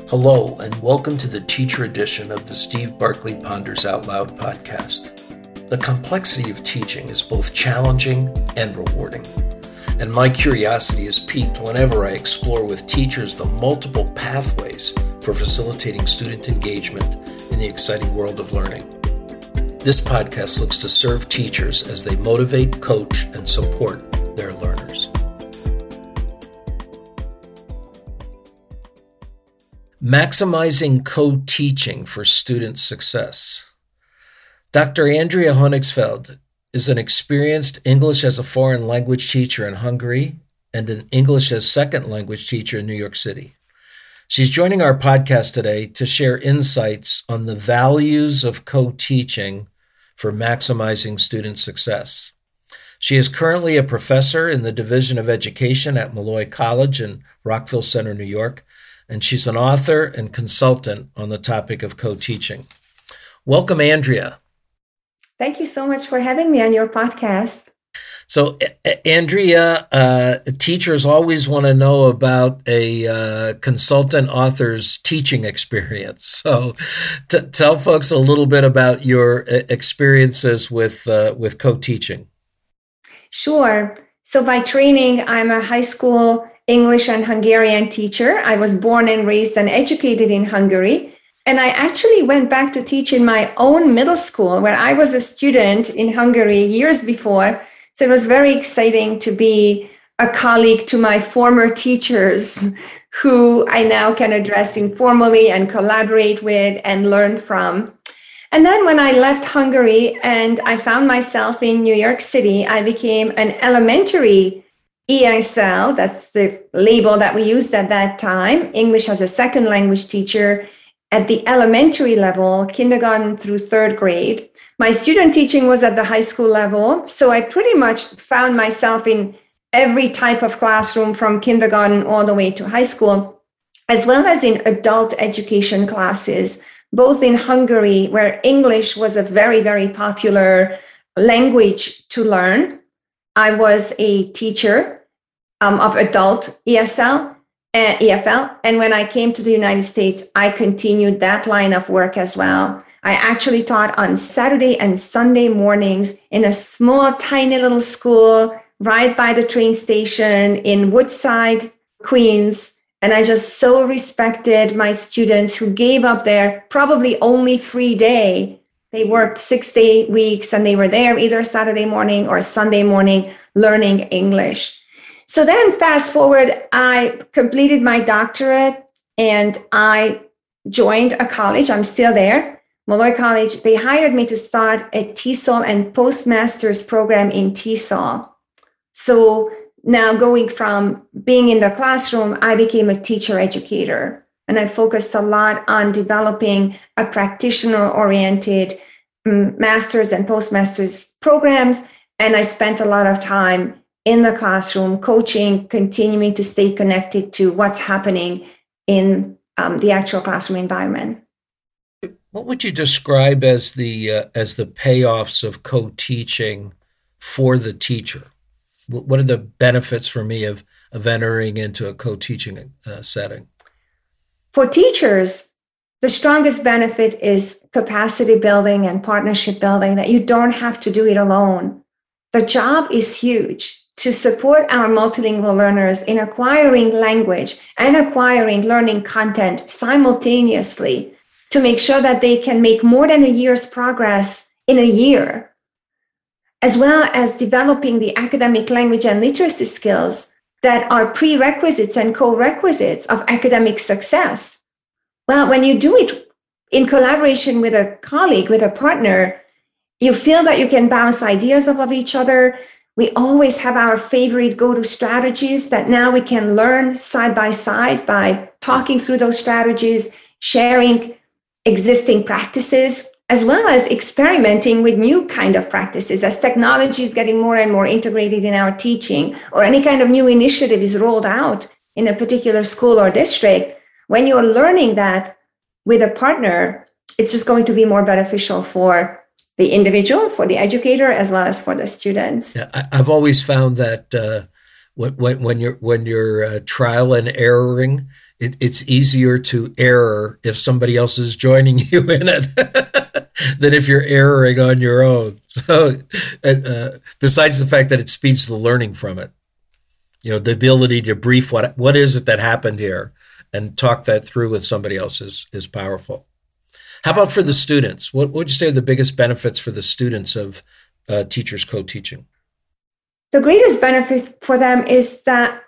Hello, and welcome to the teacher edition of the Steve Barkley Ponders Out Loud podcast. The complexity of teaching is both challenging and rewarding, and my curiosity is piqued whenever I explore with teachers the multiple pathways for facilitating student engagement in the exciting world of learning. This podcast looks to serve teachers as they motivate, coach, and support their learners. Maximizing co-teaching for student success. Dr. Andrea Honigsfeld is an experienced English as a foreign language teacher in Hungary and an English as second language teacher in New York City. She's joining our podcast today to share insights on the values of co-teaching for maximizing student success. She is currently a professor in the Division of Education at Molloy College in Rockville Center, New York, and she's an author and consultant on the topic of co-teaching. Welcome, Andrea. Thank you so much for having me on your podcast. So, Andrea, teachers always want to know about a consultant author's teaching experience. So, tell folks a little bit about your experiences with co-teaching. Sure. So, by training, I'm a high school English and Hungarian teacher. I was born and raised and educated in Hungary. And I actually went back to teach in my own middle school where I was a student in Hungary years before. So it was very exciting to be a colleague to my former teachers who I now can address informally and collaborate with and learn from. And then when I left Hungary and I found myself in New York City, I became an elementary ESL, that's the label that we used at that time, English as a second language teacher at the elementary level, kindergarten through third grade. My student teaching was at the high school level, so I pretty much found myself in every type of classroom from kindergarten all the way to high school, as well as in adult education classes, both in Hungary, where English was a very, very popular language to learn. I was a teacher of adult ESL and EFL. And when I came to the United States, I continued that line of work as well. I actually taught on Saturday and Sunday mornings in a small, tiny little school right by the train station in Woodside, Queens. And I just so respected my students who gave up their probably only free day. They worked 6-day weeks and they were there either Saturday morning or Sunday morning learning English. So then fast forward, I completed my doctorate and I joined a college. I'm still there, Molloy College. They hired me to start a TESOL and postmaster's program in TESOL. So now going from being in the classroom, I became a teacher educator. And I focused a lot on developing a practitioner-oriented master's and postmaster's programs. And I spent a lot of time in the classroom, coaching, continuing to stay connected to what's happening in the actual classroom environment. What would you describe as the payoffs of co-teaching for the teacher? What are the benefits for me of entering into a co-teaching setting? For teachers, the strongest benefit is capacity building and partnership building, that you don't have to do it alone. The job is huge. To support our multilingual learners in acquiring language and acquiring learning content simultaneously to make sure that they can make more than a year's progress in a year, as well as developing the academic language and literacy skills that are prerequisites and co-requisites of academic success. Well, when you do it in collaboration with a colleague, with a partner, you feel that you can bounce ideas off of each other. We always have our favorite go-to strategies that now we can learn side by side by talking through those strategies, sharing existing practices, as well as experimenting with new kind of practices as technology is getting more and more integrated in our teaching, or any kind of new initiative is rolled out in a particular school or district. When you're learning that with a partner, it's just going to be more beneficial for the individual, for the educator, as well as for the students. Yeah, I've always found that when you're trial and erroring, it's easier to error if somebody else is joining you in it than if you're erroring on your own. So, besides the fact that it speeds the learning from it, the ability to brief what is it that happened here and talk that through with somebody else is powerful. How about for the students? What would you say are the biggest benefits for the students of teachers co-teaching? The greatest benefit for them is that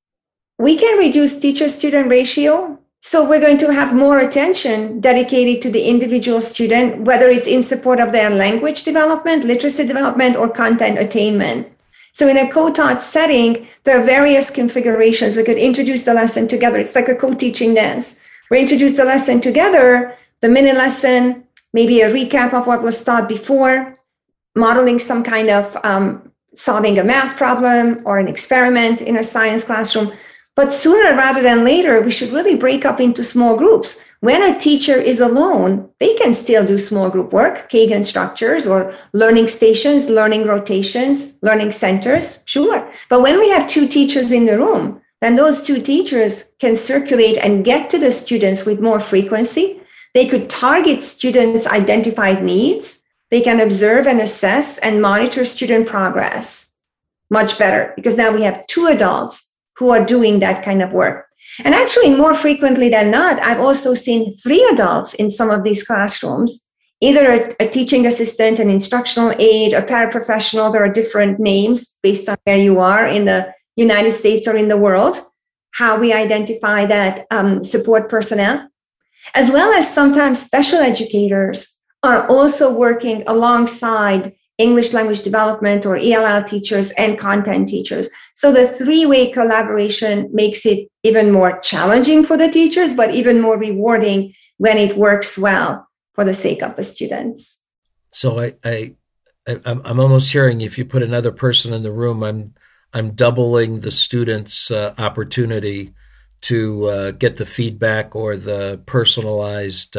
we can reduce teacher-student ratio. So we're going to have more attention dedicated to the individual student, whether it's in support of their language development, literacy development, or content attainment. So in a co-taught setting, there are various configurations. We could introduce the lesson together. It's like a co-teaching dance. We introduce the lesson together, the mini lesson, maybe a recap of what was taught before, modeling some kind of solving a math problem or an experiment in a science classroom. But sooner rather than later, we should really break up into small groups. When a teacher is alone, they can still do small group work, Kagan structures or learning stations, learning rotations, learning centers, sure. But when we have two teachers in the room, then those two teachers can circulate and get to the students with more frequency. They could target students' identified needs. They can observe and assess and monitor student progress much better because now we have two adults who are doing that kind of work. And actually, more frequently than not, I've also seen three adults in some of these classrooms, either a teaching assistant, an instructional aide, a paraprofessional. There are different names based on where you are in the United States or in the world, how we identify that support personnel, as well as sometimes special educators are also working alongside English language development or ELL teachers and content teachers. So the three-way collaboration makes it even more challenging for the teachers, but even more rewarding when it works well for the sake of the students. So I'm almost hearing if you put another person in the room, I'm doubling the student's opportunity to get the feedback or the personalized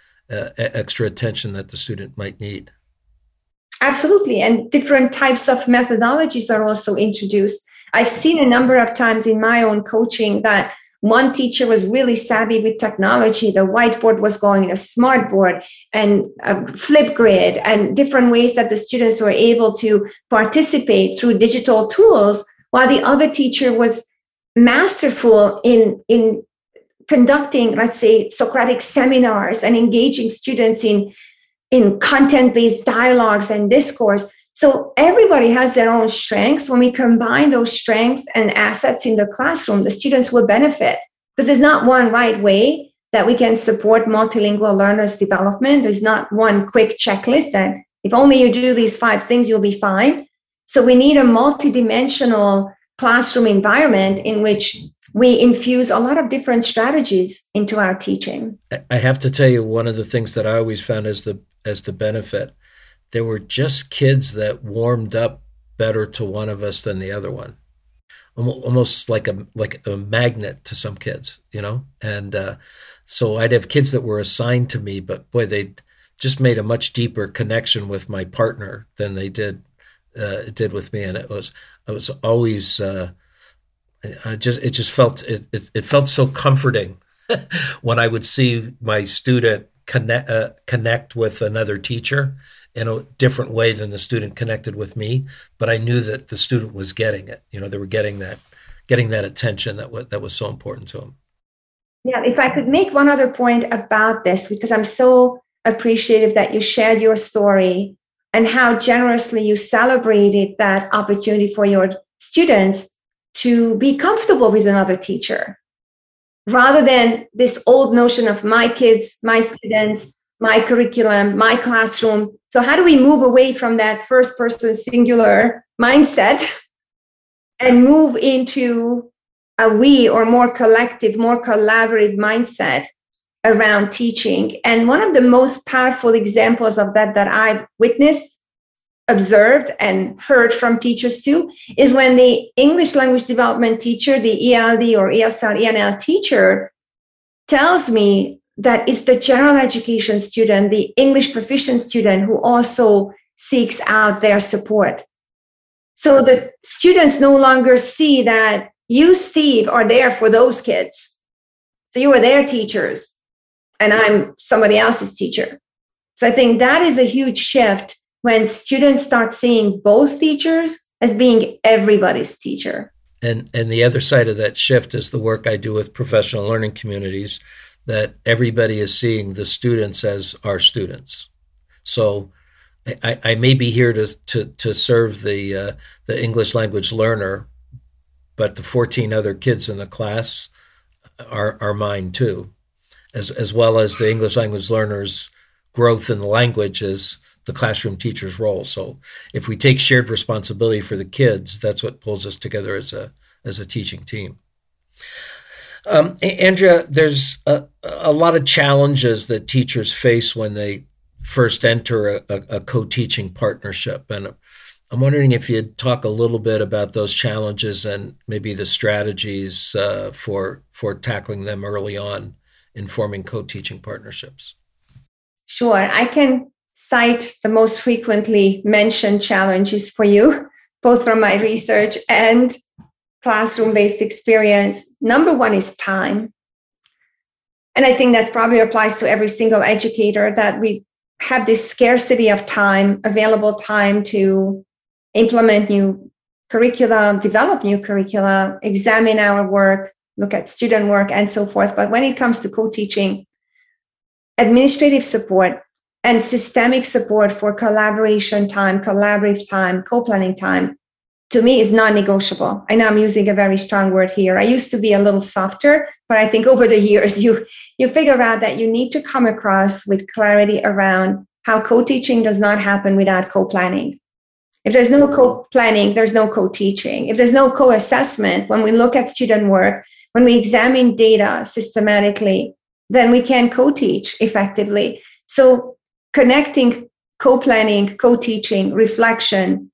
extra attention that the student might need. Absolutely. And different types of methodologies are also introduced. I've seen a number of times in my own coaching that one teacher was really savvy with technology. The whiteboard was going in a smart board and a Flipgrid and different ways that the students were able to participate through digital tools, while the other teacher was masterful in conducting, let's say, Socratic seminars and engaging students in content-based dialogues and discourse. So everybody has their own strengths. When we combine those strengths and assets in the classroom, the students will benefit because there's not one right way that we can support multilingual learners' development. There's not one quick checklist that if only you do these 5 things, you'll be fine. So we need a multidimensional classroom environment in which we infuse a lot of different strategies into our teaching. I have to tell you, one of the things that I always found as the benefit, there were just kids that warmed up better to one of us than the other one, almost like a magnet to some kids, And so I'd have kids that were assigned to me, but boy, they just made a much deeper connection with my partner than they did with me, and it was always. It felt so comforting when I would see my student connect with another teacher in a different way than the student connected with me. But I knew that the student was getting it. They were getting that attention that was so important to them. Yeah, if I could make one other point about this, because I'm so appreciative that you shared your story and how generously you celebrated that opportunity for your students to be comfortable with another teacher, rather than this old notion of my kids, my students, my curriculum, my classroom. So how do we move away from that first person singular mindset and move into a we or more collective, more collaborative mindset around teaching? And one of the most powerful examples of that I've witnessed, observed, and heard from teachers too, is when the English language development teacher, the ELD or ESL, ENL teacher, tells me that it's the general education student, the English proficient student, who also seeks out their support. So the students no longer see that you, Steve, are there for those kids. So you were their teachers and I'm somebody else's teacher. So I think that is a huge shift when students start seeing both teachers as being everybody's teacher. And the other side of that shift is the work I do with professional learning communities, that everybody is seeing the students as our students. So I may be here to serve the English language learner, but the 14 other kids in the class are mine too, as well as the English language learner's growth in the language is the classroom teacher's role. So if we take shared responsibility for the kids, that's what pulls us together as a teaching team. Andrea, there's a lot of challenges that teachers face when they first enter a co-teaching partnership. And I'm wondering if you'd talk a little bit about those challenges and maybe the strategies for tackling them early on in forming co-teaching partnerships. Sure. I can cite the most frequently mentioned challenges for you, both from my research and classroom-based experience. Number one is time. And I think that probably applies to every single educator, that we have this scarcity of time, available time to implement new curricula, develop new curricula, examine our work, look at student work, and so forth. But when it comes to co-teaching, administrative support and systemic support for collaboration time, collaborative time, co-planning time, to me is non-negotiable. I know I'm using a very strong word here. I used to be a little softer, but I think over the years, you figure out that you need to come across with clarity around how co-teaching does not happen without co-planning. If there's no co-planning, there's no co-teaching. If there's no co-assessment, when we look at student work, when we examine data systematically, then we can co-teach effectively. So connecting co-planning, co-teaching, reflection,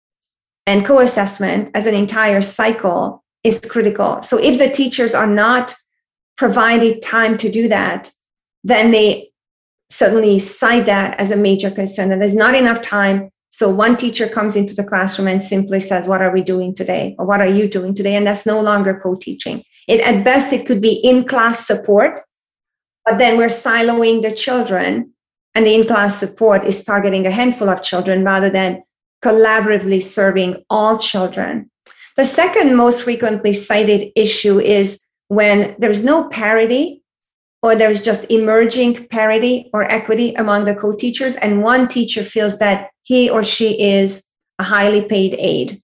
and co-assessment as an entire cycle is critical. So if the teachers are not provided time to do that, then they certainly cite that as a major concern, that there's not enough time. So one teacher comes into the classroom and simply says, what are we doing today? Or what are you doing today? And that's no longer co-teaching. At best, it could be in-class support, but then we're siloing the children, and the in-class support is targeting a handful of children rather than collaboratively serving all children. The second most frequently cited issue is when there's no parity, or there's just emerging parity or equity among the co-teachers, and one teacher feels that he or she is a highly paid aide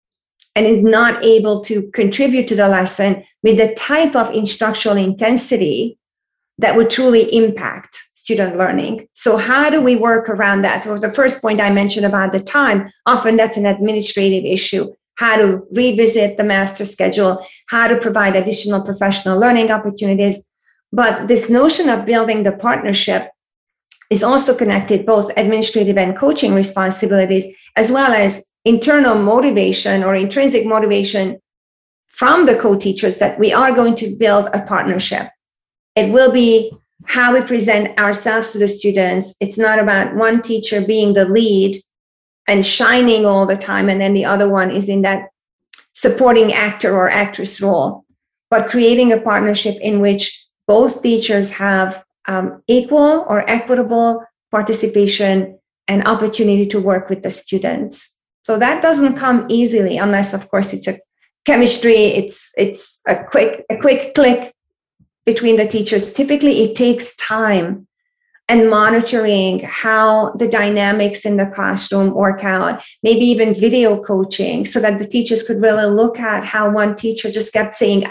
and is not able to contribute to the lesson with the type of instructional intensity that would truly impact student learning. So how do we work around that? So the first point I mentioned about the time, often that's an administrative issue. How to revisit the master schedule, how to provide additional professional learning opportunities. But this notion of building the partnership is also connected, both administrative and coaching responsibilities, as well as internal motivation or intrinsic motivation from the co-teachers that we are going to build a partnership. It will be how we present ourselves to the students. It's not about one teacher being the lead and shining all the time, and then the other one is in that supporting actor or actress role, but creating a partnership in which both teachers have equal or equitable participation and opportunity to work with the students. So that doesn't come easily, unless, of course, it's a chemistry. It's a quick click between the teachers. Typically, it takes time and monitoring how the dynamics in the classroom work out, maybe even video coaching, so that the teachers could really look at how one teacher just kept saying,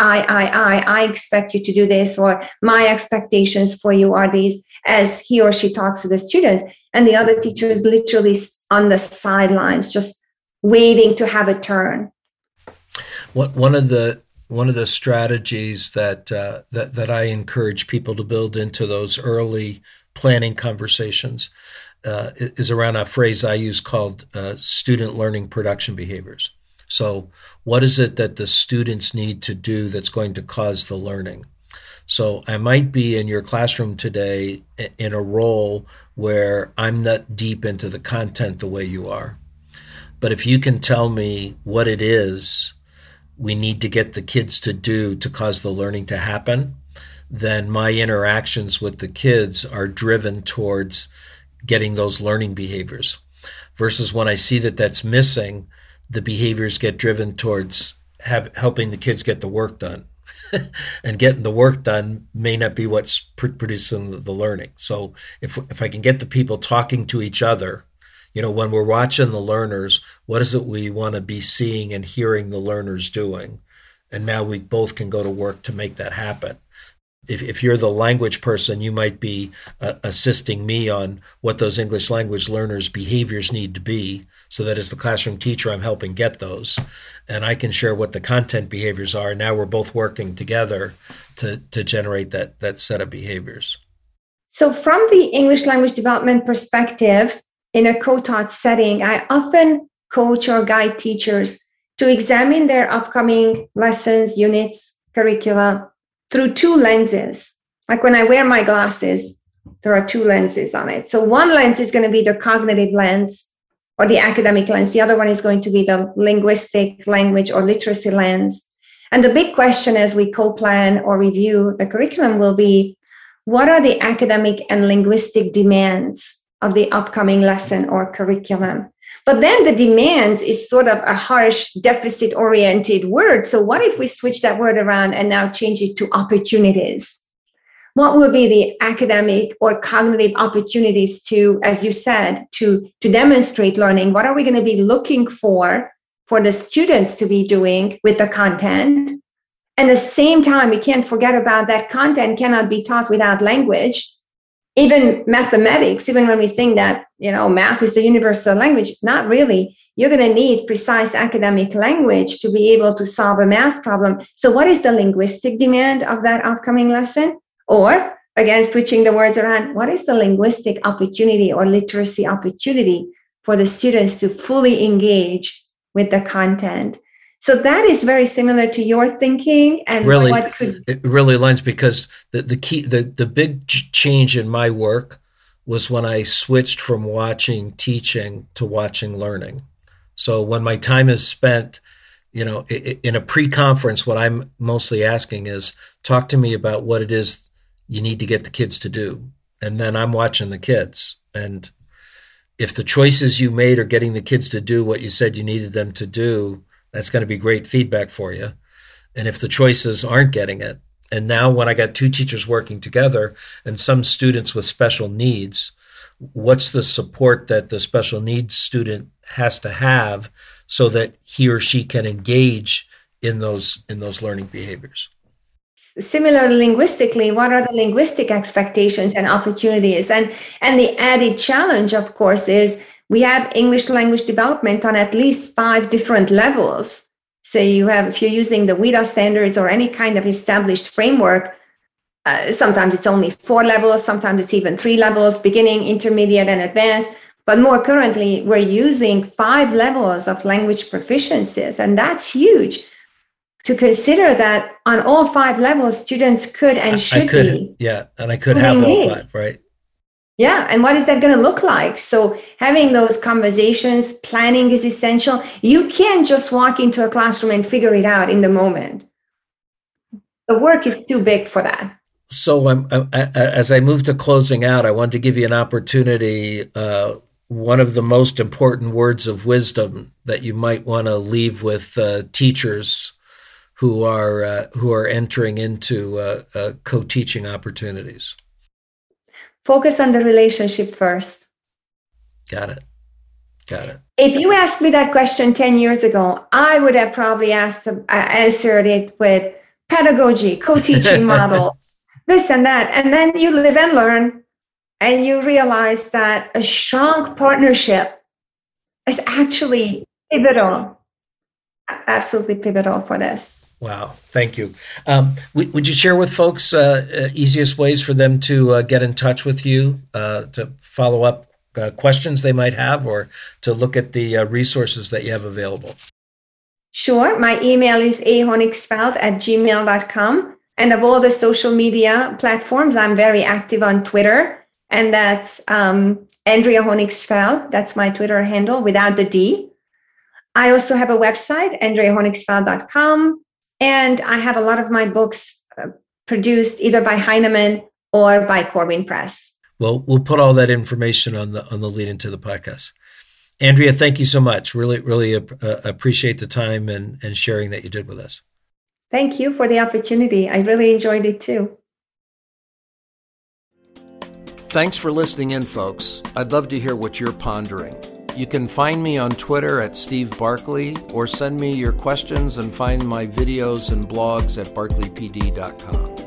I expect you to do this, or my expectations for you are these, as he or she talks to the students. And the other teacher is literally on the sidelines, just waiting to have a turn. One of the strategies that I encourage people to build into those early planning conversations is around a phrase I use called student learning production behaviors. So what is it that the students need to do that's going to cause the learning? So I might be in your classroom today in a role where I'm not deep into the content the way you are. But if you can tell me what it is we need to get the kids to do to cause the learning to happen, then my interactions with the kids are driven towards getting those learning behaviors. Versus when I see that that's missing, the behaviors get driven towards helping the kids get the work done. And getting the work done may not be what's producing the learning. So if I can get the people talking to each other, when we're watching the learners, what is it we want to be seeing and hearing the learners doing? And now we both can go to work to make that happen. If you're the language person, you might be assisting me on what those English language learners' behaviors need to be, so that as the classroom teacher, I'm helping get those. And I can share what the content behaviors are. Now we're both working together to generate that set of behaviors. So from the English language development perspective, in a co-taught setting, I often coach or guide teachers to examine their upcoming lessons, units, curricula through two lenses. Like when I wear my glasses, there are two lenses on it. So one lens is going to be the cognitive lens or the academic lens. The other one is going to be the linguistic, language, or literacy lens. And the big question as we co-plan or review the curriculum will be, what are the academic and linguistic demands of the upcoming lesson or curriculum? But then the demands is sort of a harsh, deficit-oriented word. So what if we switch that word around and now change it to opportunities? What will be the academic or cognitive opportunities to, as you said, to demonstrate learning? What are we going to be looking for the students to be doing with the content? And at the same time, we can't forget about that content cannot be taught without language. Even mathematics, even when we think that, math is the universal language, not really. You're going to need precise academic language to be able to solve a math problem. So what is the linguistic demand of that upcoming lesson? Or, again, switching the words around, what is the linguistic opportunity or literacy opportunity for the students to fully engage with the content? So that is very similar to your thinking, and it really aligns, because the big change in my work was when I switched from watching teaching to watching learning. So when my time is spent, in a pre-conference, what I'm mostly asking is, talk to me about what it is you need to get the kids to do, and then I'm watching the kids. And if the choices you made are getting the kids to do what you said you needed them to do, that's going to be great feedback for you. And if the choices aren't getting it, and now when I got two teachers working together and some students with special needs, what's the support that the special needs student has to have so that he or she can engage in those learning behaviors? Similarly, linguistically, what are the linguistic expectations and opportunities? And the added challenge, of course, is we have English language development on at least 5 different levels. So if you're using the WIDA standards or any kind of established framework, sometimes it's only 4 levels, sometimes it's even 3 levels, beginning, intermediate, and advanced. But more currently, we're using 5 levels of language proficiencies, and that's huge. To consider that on all 5 levels, students could and should be. Yeah, and I could have all 5, right? Yeah, and what is that going to look like? So having those conversations, planning is essential. You can't just walk into a classroom and figure it out in the moment. The work is too big for that. So as I move to closing out, I wanted to give you an opportunity. One of the most important words of wisdom that you might want to leave with teachers who are entering into co-teaching opportunities. Focus on the relationship first. Got it. If you asked me that question 10 years ago, I would have probably answered it with pedagogy, co-teaching models, this and that. And then you live and learn, and you realize that a strong partnership is actually pivotal, absolutely pivotal for this. Wow. Thank you. Would you share with folks easiest ways for them to get in touch with you, to follow up questions they might have, or to look at the resources that you have available? Sure. My email is ahonigsveld@gmail.com. And of all the social media platforms, I'm very active on Twitter. And that's Andrea Honigsveld. That's my Twitter handle without the D. I also have a website, andreahonigsveld.com. And I have a lot of my books produced either by Heinemann or by Corwin Press. Well, we'll put all that information on the lead into the podcast. Andrea, thank you so much. Really appreciate the time and sharing that you did with us. Thank you for the opportunity. I really enjoyed it too. Thanks for listening in, folks. I'd love to hear what you're pondering. You can find me on Twitter at Steve Barkley, or send me your questions and find my videos and blogs at barkleypd.com.